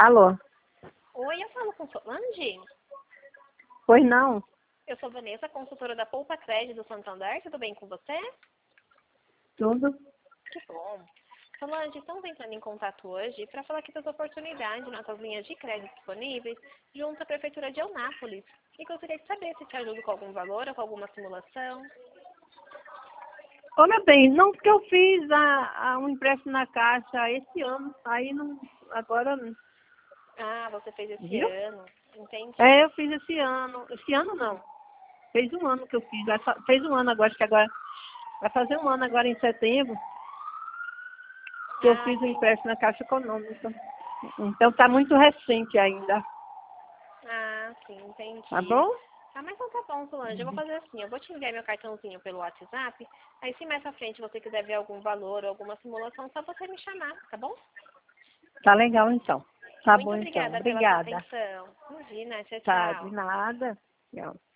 Alô? Oi, eu falo com Solange? Pois não? Eu sou Vanessa, consultora da Poupa Crédito do Santander. Tudo bem com você? Tudo? Que bom. Solange, estamos entrando em contato hoje para falar aqui das oportunidades, nossas linhas de crédito disponíveis, junto à Prefeitura de Eunápolis. E gostaria de saber se te ajudo com algum valor ou com alguma simulação. Ô, meu bem, não, porque eu fiz um empréstimo na Caixa esse ano, aí não, agora, Ah, você fez esse viu? ano. Entendi. Eu fiz esse ano não, fez um ano que eu fiz, fez um ano agora, acho que agora, vai fazer um ano agora em setembro, que eu fiz um Sim. empréstimo na Caixa Econômica, então tá muito recente ainda, Sim, tá entendi. bom? Mas então tá bom, Solange. Eu vou fazer assim, eu vou te enviar meu cartãozinho pelo WhatsApp. Aí se mais pra frente você quiser ver algum valor ou alguma simulação, só você me chamar, tá bom? Tá legal então, tá Muito bom então, obrigada pela sua obrigada, atenção. Imagina, tchau, tá, de tchau. nada, tchau.